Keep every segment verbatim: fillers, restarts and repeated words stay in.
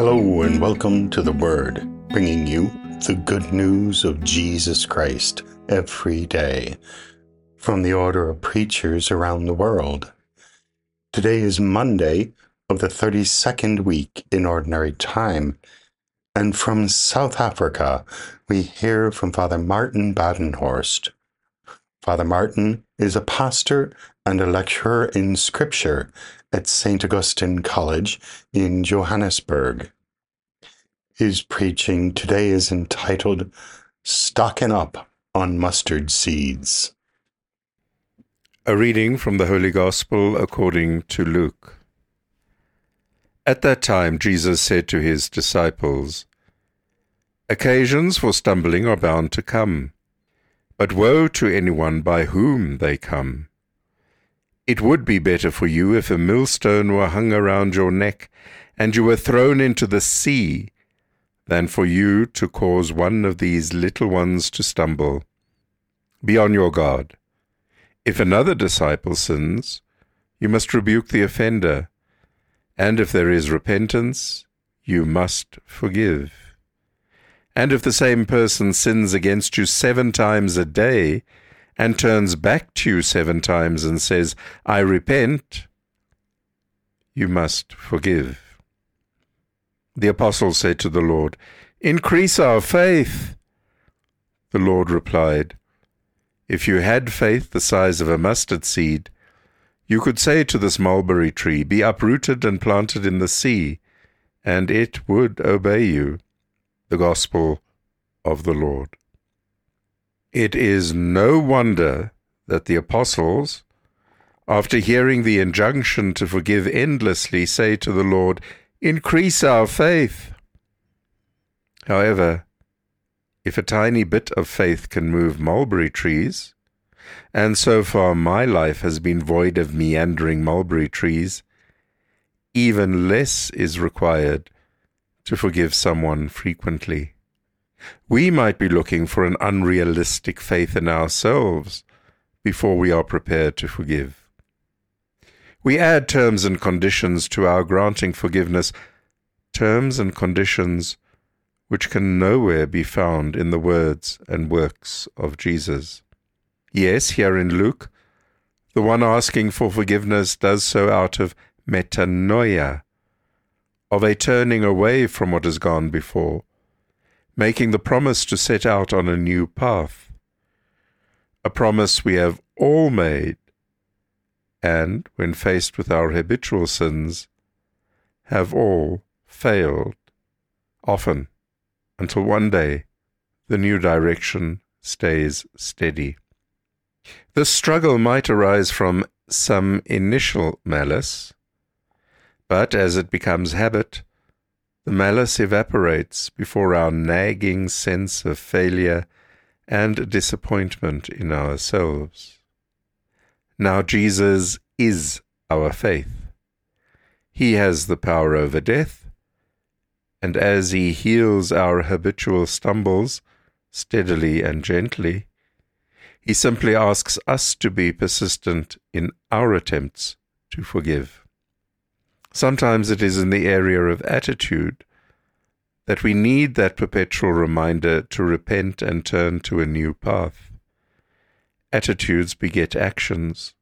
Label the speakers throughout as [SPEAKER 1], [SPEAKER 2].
[SPEAKER 1] Hello and welcome to The Word, bringing you the good news of Jesus Christ every day from the order of preachers around the world. Today is Monday of the thirty-second week in Ordinary Time, and from South Africa we hear from Father Martin Badenhorst. Father Martin is a pastor and a lecturer in Scripture at Saint Augustine College in Johannesburg. His preaching today is entitled Stocking Up on Mustard Seeds.
[SPEAKER 2] A reading from the Holy Gospel according to Luke. At that time Jesus said to his disciples, "Occasions for stumbling are bound to come, but woe to anyone by whom they come. It would be better for you if a millstone were hung around your neck and you were thrown into the sea, than for you to cause one of these little ones to stumble. Be on your guard. If another disciple sins, you must rebuke the offender, and if there is repentance, you must forgive. And if the same person sins against you seven times a day, and turns back to you seven times and says, 'I repent,' you must forgive." The apostles said to the Lord, "Increase our faith." The Lord replied, "If you had faith the size of a mustard seed, you could say to this mulberry tree, 'Be uprooted and planted in the sea,' and it would obey you." The Gospel of the Lord. It is no wonder that the apostles, after hearing the injunction to forgive endlessly, say to the Lord, "Increase our faith." However, if a tiny bit of faith can move mulberry trees, and so far my life has been void of meandering mulberry trees, even less is required to forgive someone frequently. We might be looking for an unrealistic faith in ourselves before we are prepared to forgive. We add terms and conditions to our granting forgiveness, terms and conditions which can nowhere be found in the words and works of Jesus. Yes, here in Luke, the one asking for forgiveness does so out of metanoia, of a turning away from what has gone before, making the promise to set out on a new path, a promise we have all made, and, when faced with our habitual sins, have all failed, often, until one day the new direction stays steady. The struggle might arise from some initial malice, but as it becomes habit, the malice evaporates before our nagging sense of failure and disappointment in ourselves. Now Jesus is our faith. He has the power over death, and as he heals our habitual stumbles steadily and gently, he simply asks us to be persistent in our attempts to forgive. Sometimes it is in the area of attitude that we need that perpetual reminder to repent and turn to a new path. Attitudes beget actions.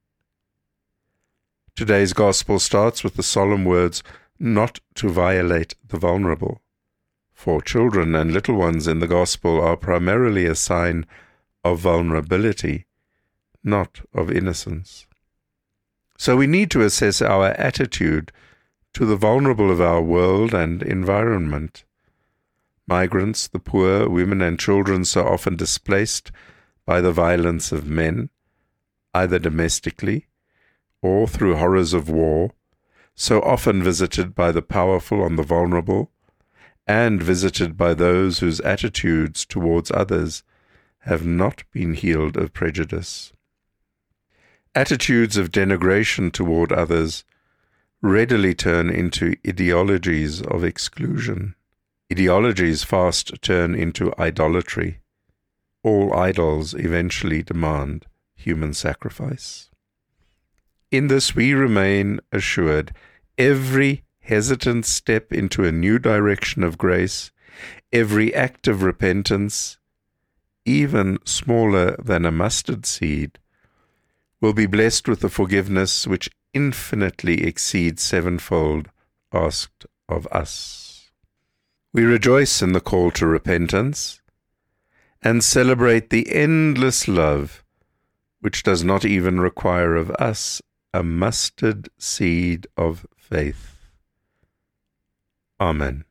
[SPEAKER 2] Today's Gospel starts with the solemn words, "not to violate the vulnerable." For children and little ones in the Gospel are primarily a sign of vulnerability, not of innocence. So we need to assess our attitude to the vulnerable of our world and environment. Migrants, the poor, women and children so often displaced by the violence of men, either domestically or through horrors of war, so often visited by the powerful on the vulnerable, and visited by those whose attitudes towards others have not been healed of prejudice. Attitudes of denigration toward others readily turn into ideologies of exclusion. Ideologies fast turn into idolatry. All idols eventually demand human sacrifice. In this we remain assured every hesitant step into a new direction of grace, every act of repentance, even smaller than a mustard seed, will be blessed with the forgiveness which infinitely exceeds sevenfold asked of us. We rejoice in the call to repentance and celebrate the endless love which does not even require of us a mustard seed of faith. Amen.